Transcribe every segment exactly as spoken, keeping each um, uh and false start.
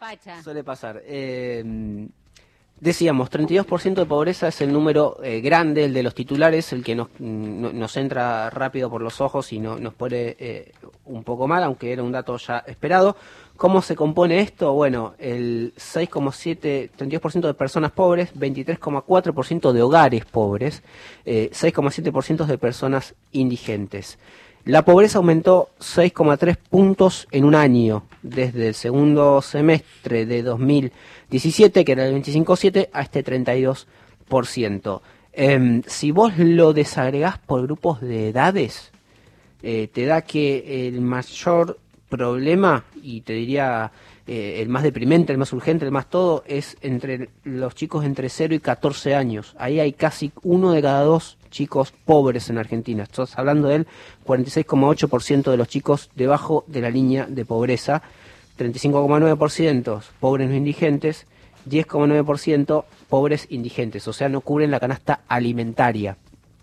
Pacha. Suele pasar. Eh, decíamos, treinta y dos por ciento de pobreza es el número eh, grande, el de los titulares, el que nos, no, nos entra rápido por los ojos y no, nos pone eh, un poco mal, aunque era un dato ya esperado. ¿Cómo se compone esto? Bueno, el seis coma siete, treinta y dos por ciento de personas pobres, veintitrés coma cuatro por ciento de hogares pobres, eh, seis coma siete por ciento de personas indigentes. La pobreza aumentó seis coma tres puntos en un año, desde el segundo semestre de dos mil diecisiete, que era el veinticinco coma siete, a este treinta y dos por ciento. Eh, si vos lo desagregás por grupos de edades, eh, te da que el mayor problema, y te diría eh, el más deprimente, el más urgente, el más todo, es entre los chicos entre cero y catorce años. Ahí hay casi uno de cada dos chicos pobres en Argentina. Estás hablando del cuarenta y seis coma ocho por ciento de los chicos debajo de la línea de pobreza, treinta y cinco coma nueve por ciento pobres no indigentes, diez coma nueve por ciento pobres indigentes, o sea, no cubren la canasta alimentaria.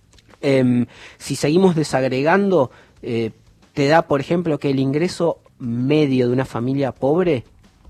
Eh, si seguimos desagregando, eh, te da, por ejemplo, que el ingreso medio de una familia pobre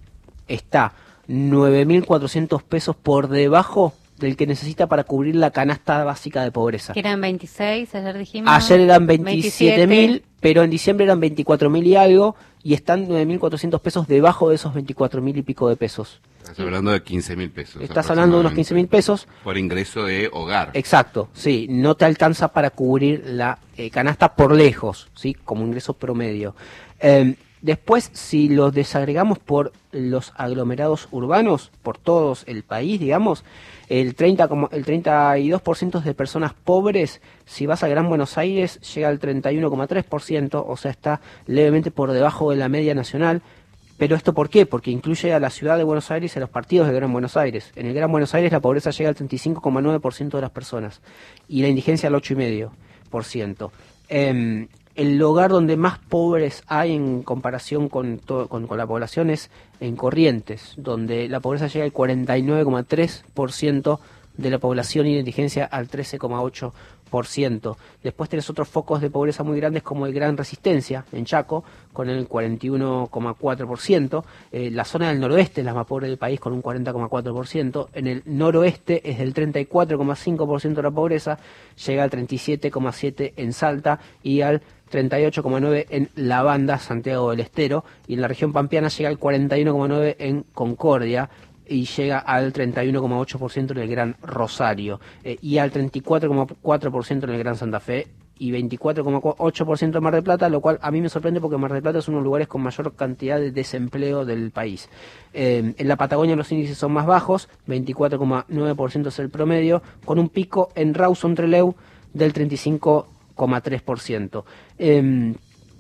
está nueve mil cuatrocientos pesos por debajo del que necesita para cubrir la canasta básica de pobreza. Que eran veintiséis, ayer dijimos. Ayer eran veintisiete mil, pero en diciembre eran veinticuatro mil y algo, y están nueve mil cuatrocientos pesos debajo de esos veinticuatro mil y pico de pesos. Estás hablando de quince mil pesos. Estás hablando de unos quince mil pesos. Por ingreso de hogar. Exacto, sí, no te alcanza para cubrir la eh, canasta por lejos, ¿sí? Como ingreso promedio. Eh, después, si los desagregamos por los aglomerados urbanos, por todo el país, digamos, el treinta, el treinta y dos por ciento de personas pobres, si vas a Gran Buenos Aires, llega al treinta y uno coma tres por ciento, o sea, está levemente por debajo de la media nacional. ¿Pero esto por qué? Porque incluye a la ciudad de Buenos Aires y a los partidos de Gran Buenos Aires. En el Gran Buenos Aires la pobreza llega al treinta y cinco coma nueve por ciento de las personas y la indigencia al ocho coma cinco por ciento. Eh, el lugar donde más pobres hay en comparación con, todo, con, con la población es en Corrientes, donde la pobreza llega al cuarenta y nueve coma tres por ciento de la población y la indigencia al trece coma ocho por ciento. Después tenés otros focos de pobreza muy grandes como el Gran Resistencia, en Chaco, con el cuarenta y uno coma cuatro por ciento. Eh, la zona del noroeste es la más pobre del país, con un cuarenta coma cuatro por ciento. En el noroeste es del treinta y cuatro coma cinco por ciento de la pobreza, llega al treinta y siete coma siete por ciento en Salta y al treinta y ocho coma nueve por ciento en La Banda, Santiago del Estero, y en la región pampeana llega al cuarenta y uno coma nueve por ciento en Concordia, y llega al treinta y uno coma ocho por ciento en el Gran Rosario, eh, y al treinta y cuatro coma cuatro por ciento en el Gran Santa Fe, y veinticuatro coma ocho por ciento en Mar del Plata, lo cual a mí me sorprende porque Mar del Plata es uno de los lugares con mayor cantidad de desempleo del país. Eh, en la Patagonia los índices son más bajos, veinticuatro coma nueve por ciento es el promedio, con un pico en Rawson-Trelew del treinta y cinco coma tres por ciento. Eh,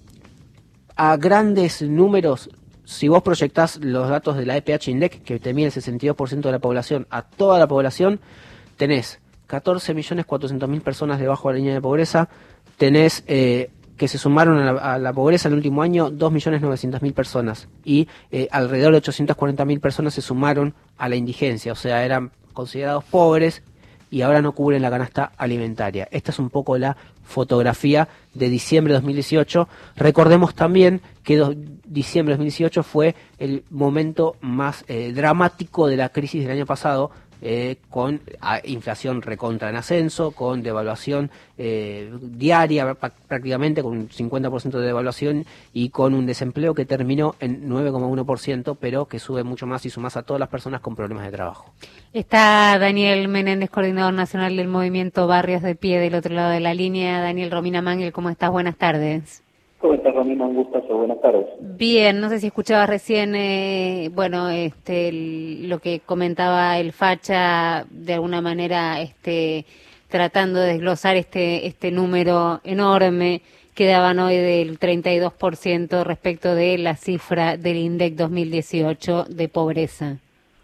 a grandes números, si vos proyectás los datos de la E P H INDEC, que te mide el sesenta y dos por ciento de la población, a toda la población, tenés catorce millones cuatrocientas mil personas debajo de la línea de pobreza, tenés eh, que se sumaron a la, a la pobreza en el último año dos millones novecientas mil personas, y eh, alrededor de ochocientas cuarenta mil personas se sumaron a la indigencia, o sea, eran considerados pobres y ahora no cubren la canasta alimentaria. Esta es un poco la fotografía de diciembre de dos mil dieciocho. Recordemos también que do, diciembre de dos mil dieciocho fue el momento más eh, dramático de la crisis del año pasado, eh, con a, inflación recontra en ascenso, con devaluación eh, diaria prácticamente, con un cincuenta por ciento de devaluación y con un desempleo que terminó en nueve coma uno por ciento, pero que sube mucho más y sumás a todas las personas con problemas de trabajo. Está Daniel Menéndez, coordinador nacional del movimiento Barrios de Pie, del otro lado de la línea. Daniel, Romina Mangel, ¿cómo estás? Buenas tardes. ¿Cómo estás, Romina? Un gustazo, buenas tardes. Bien, no sé si escuchabas recién, eh, bueno, este, el, lo que comentaba el Facha, de alguna manera, este, tratando de desglosar este, este número enorme que daban hoy del treinta y dos por ciento respecto de la cifra del INDEC dos mil dieciocho de pobreza.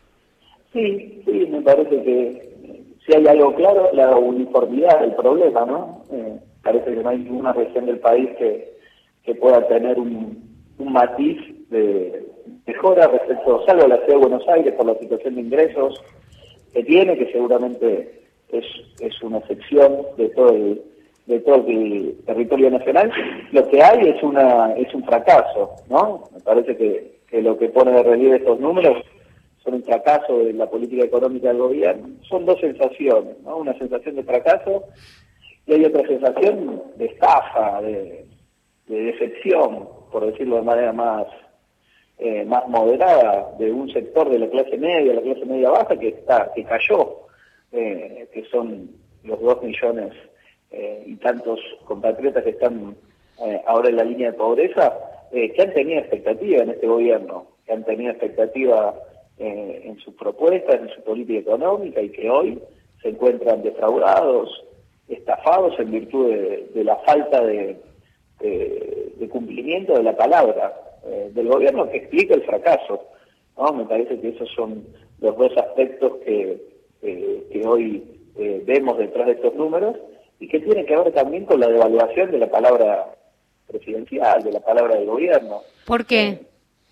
Sí, sí, me parece que si hay algo claro, la uniformidad del problema, ¿no? Eh, parece que no hay ninguna región del país que que pueda tener un, un matiz de mejora respecto, salvo a la ciudad de Buenos Aires por la situación de ingresos que tiene, que seguramente es, es una excepción de todo el, de todo el territorio nacional. Lo que hay es una es un fracaso, ¿no? Me parece que que lo que pone de relieve estos números son un fracaso de la política económica del gobierno. Son dos sensaciones, ¿no? Una sensación de fracaso y hay otra sensación de estafa, de, de decepción, por decirlo de manera más eh, más moderada, de un sector de la clase media, la clase media baja, que está que cayó, eh, que son los dos millones eh, y tantos compatriotas que están eh, ahora en la línea de pobreza, eh, que han tenido expectativa en este gobierno, que han tenido expectativa eh, en sus propuestas, en su política económica, y que hoy se encuentran defraudados, estafados en virtud de, de la falta de, de, de cumplimiento de la palabra eh, del gobierno, que explica el fracaso, ¿no? Me parece que esos son los dos aspectos que, eh, que hoy eh, vemos detrás de estos números, y que tiene que ver también con la devaluación de la palabra presidencial, de la palabra del gobierno. ¿Por qué? Eh,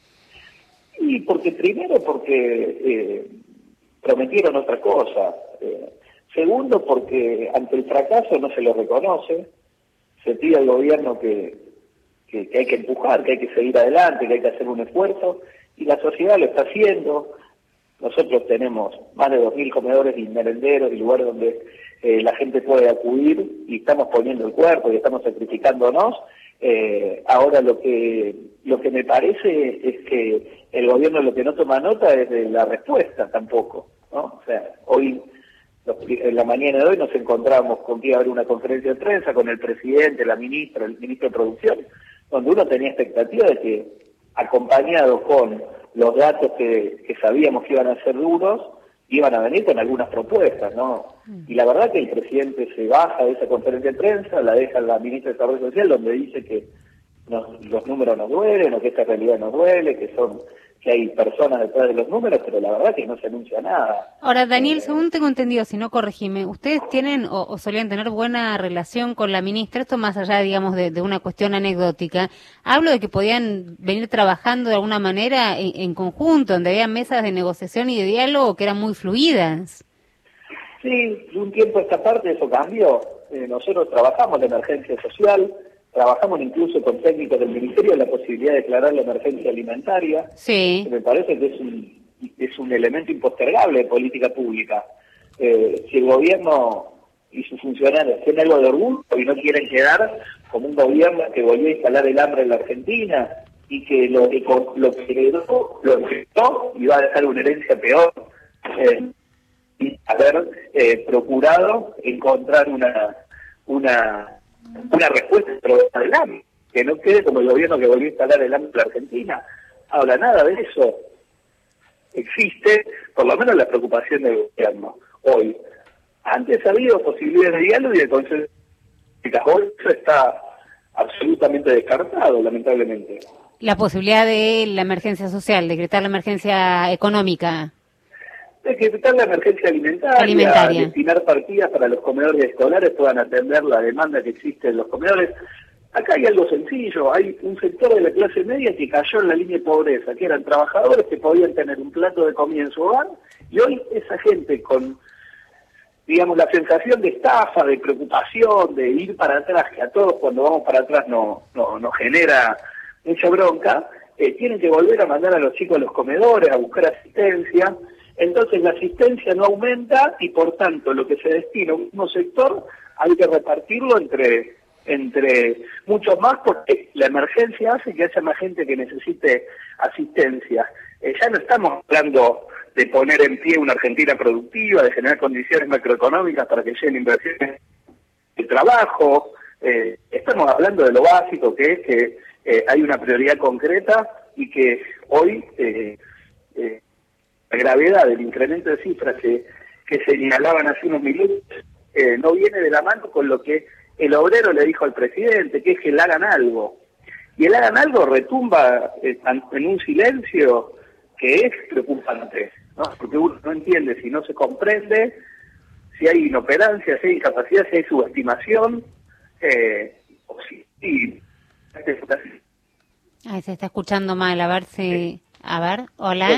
y porque primero porque eh, prometieron otra cosa, eh, segundo porque ante el fracaso no se lo reconoce, se pide al gobierno que, que, que hay que empujar, que hay que seguir adelante, que hay que hacer un esfuerzo, y la sociedad lo está haciendo. Nosotros tenemos más de dos mil comedores y merenderos y lugares donde eh, la gente puede acudir, y estamos poniendo el cuerpo y estamos sacrificándonos. Eh, ahora lo que lo que me parece es que el gobierno lo que no toma nota es de la respuesta tampoco, ¿no? O sea, hoy, en la mañana de hoy nos encontramos con que iba a haber una conferencia de prensa con el presidente, la ministra, el ministro de Producción, donde uno tenía expectativa de que, acompañado con los datos que, que sabíamos que iban a ser duros, iban a venir con algunas propuestas, ¿no? Y la verdad que el presidente se baja de esa conferencia de prensa, la deja la ministra de Desarrollo Social, donde dice que nos, los números nos duelen, o que esta realidad nos duele, que son que hay personas detrás de los números, pero la verdad que no se anuncia nada. Ahora, Daniel, Eh, según tengo entendido, si no corregime, ¿ustedes tienen o, o solían tener buena relación con la ministra? Esto más allá, digamos, de, de una cuestión anecdótica. Hablo de que podían venir trabajando de alguna manera en, en conjunto, donde había mesas de negociación y de diálogo que eran muy fluidas. Sí, de un tiempo a esta parte eso cambió. Eh, nosotros trabajamos la emergencia social, trabajamos incluso con técnicos del Ministerio en la posibilidad de declarar la emergencia alimentaria. Sí. Me parece que es un, es un elemento impostergable de política pública. Eh, si el gobierno y sus funcionarios tienen algo de orgullo y no quieren quedar como un gobierno que volvió a instalar el hambre en la Argentina y que lo que lo que heredó, lo heredó y va a dejar una herencia peor, eh, y haber eh, procurado encontrar una una una respuesta del hambre, que no quede como el gobierno que volvió a instalar el hambre en la Argentina. Ahora, nada de eso existe, por lo menos la preocupación del gobierno. Hoy, antes ha habido posibilidades de diálogo y de consenso. Hoy eso está absolutamente descartado, lamentablemente. La posibilidad de la emergencia social, decretar la emergencia económica. Decretar la emergencia alimentaria, alimentaria, destinar partidas para los comedores escolares puedan atender la demanda que existe en los comedores. Acá hay algo sencillo, hay un sector de la clase media que cayó en la línea de pobreza, que eran trabajadores que podían tener un plato de comida en su hogar, y hoy esa gente con, digamos, la sensación de estafa, de preocupación, de ir para atrás, que a todos cuando vamos para atrás no, no, nos genera mucha bronca, eh, tienen que volver a mandar a los chicos a los comedores, a buscar asistencia. Entonces la asistencia no aumenta y por tanto lo que se destina a un mismo sector hay que repartirlo entre entre muchos más, porque la emergencia hace que haya más gente que necesite asistencia. Eh, ya no estamos hablando de poner en pie una Argentina productiva, de generar condiciones macroeconómicas para que lleguen inversiones de trabajo. Eh, estamos hablando de lo básico, que es que eh, hay una prioridad concreta y que hoy eh, eh, la gravedad del incremento de cifras que, que señalaban hace unos minutos eh, no viene de la mano con lo que el obrero le dijo al presidente, que es que le hagan algo. Y el hagan algo retumba eh, en un silencio que es preocupante, ¿no? Porque uno no entiende si no se comprende, si hay inoperancia, si hay incapacidad, si hay subestimación, eh, o si... si Ay, se está escuchando mal, a ver si... A ver, hola...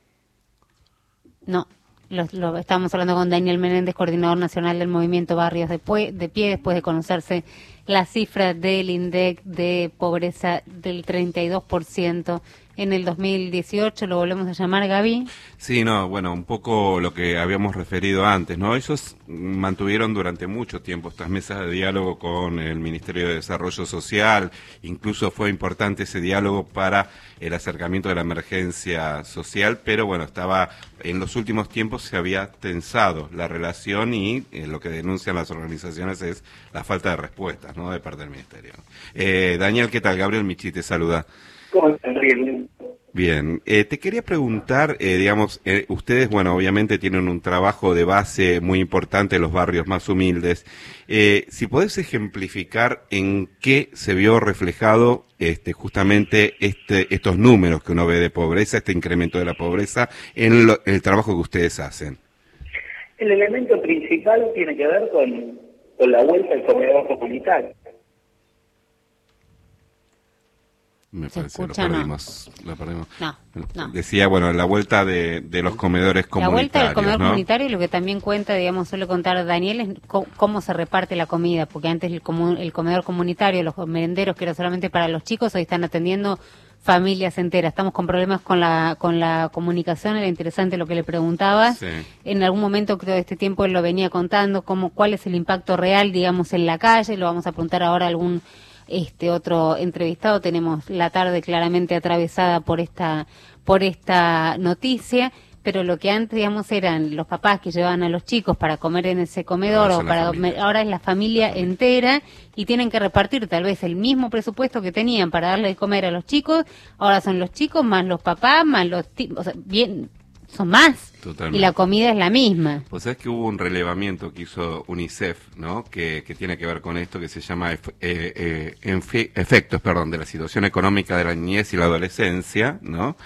No, lo, lo, estábamos hablando con Daniel Menéndez, coordinador nacional del movimiento Barrios de, Pue, de Pie, después de conocerse la cifra del INDEC de pobreza del treinta y dos por ciento en el dos mil dieciocho, lo volvemos a llamar, Gaby. Sí, no, bueno, un poco lo que habíamos referido antes, ¿no? Ellos mantuvieron durante mucho tiempo estas mesas de diálogo con el Ministerio de Desarrollo Social, incluso fue importante ese diálogo para el acercamiento de la emergencia social, pero bueno, estaba, en los últimos tiempos se había tensado la relación y eh, lo que denuncian las organizaciones es la falta de respuestas, ¿no?, de parte del Ministerio. Eh, Daniel, ¿qué tal? Gabriel Michi te saluda. ¿Cómo estás, Gabriel? Bien, eh, te quería preguntar, eh, digamos, eh, ustedes, bueno, obviamente tienen un trabajo de base muy importante en los barrios más humildes. Eh, si podés ejemplificar en qué se vio reflejado este, justamente este, estos números que uno ve de pobreza, este incremento de la pobreza, en, lo, en el trabajo que ustedes hacen. El elemento principal tiene que ver con, con la vuelta al comedor comunitario. Me ¿Se parece, lo escucha, perdimos, no? lo perdimos. No, no. Decía, bueno, la vuelta de, de los comedores comunitarios, La vuelta del comedor ¿no? comunitario, lo que también cuenta, digamos, suele contar Daniel, es co- cómo se reparte la comida, porque antes el, comu- el comedor comunitario, los merenderos que era solamente para los chicos, hoy están atendiendo familias enteras. Estamos con problemas con la con la comunicación, era interesante lo que le preguntabas. Sí. En algún momento, creo, de este tiempo él lo venía contando, cómo, cuál es el impacto real, digamos, en la calle. Lo vamos a preguntar ahora a algún este otro entrevistado. Tenemos la tarde claramente atravesada por esta por esta noticia, pero lo que antes, digamos, eran los papás que llevaban a los chicos para comer en ese comedor, Ahora o son la para familia. comer- ahora es la familia entera, y tienen que repartir tal vez el mismo presupuesto que tenían para darle de comer a los chicos. Ahora son los chicos más los papás más los ti- o sea, bien, son más. Totalmente. Y la comida es la misma. Pues sabes que hubo un relevamiento que hizo UNICEF, ¿no? Que, que tiene que ver con esto, que se llama ef- eh, eh, enfe- efectos, perdón, de la situación económica de la niñez y la adolescencia, ¿no?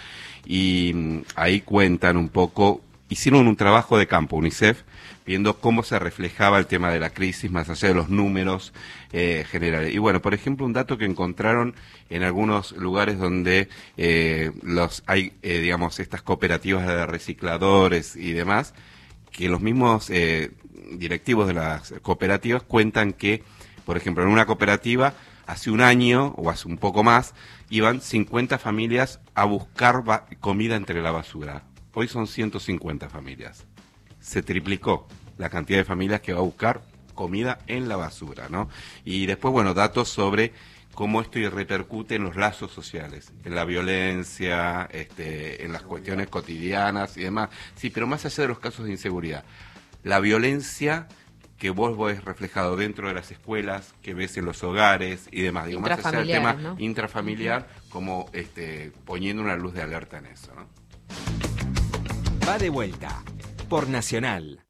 Y mm, ahí cuentan un poco, hicieron un trabajo de campo, UNICEF, viendo cómo se reflejaba el tema de la crisis más allá de los números eh, generales. Y bueno, por ejemplo, un dato que encontraron en algunos lugares donde eh, los hay, eh, digamos, estas cooperativas de recicladores y demás, que los mismos eh, directivos de las cooperativas cuentan que, por ejemplo, en una cooperativa, hace un año o hace un poco más, iban cincuenta familias a buscar ba- comida entre la basura. Hoy son ciento cincuenta familias. Se triplicó la cantidad de familias que va a buscar comida en la basura, ¿no? Y después, bueno, datos sobre cómo esto repercute en los lazos sociales, en la violencia, este, en las cuestiones cotidianas y demás. Sí, pero más allá de los casos de inseguridad, la violencia que vos ves reflejado dentro de las escuelas, que ves en los hogares y demás, digo, más allá del tema Intrafamiliar, ¿no? intrafamiliar, como este, poniendo una luz de alerta en eso, ¿no? Va de vuelta por Nacional.